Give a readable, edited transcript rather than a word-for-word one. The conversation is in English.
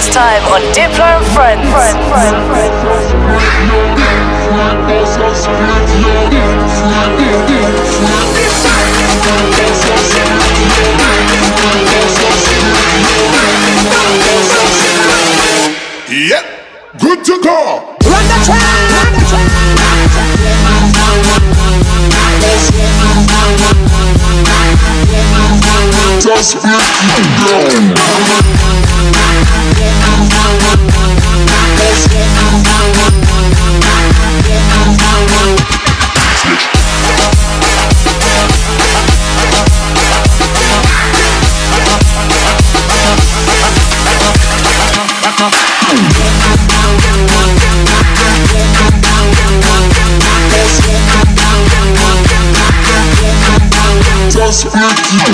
Dance Time on Diplo and Friends. Yep, good to go. Run the track. Just break it down. Just break it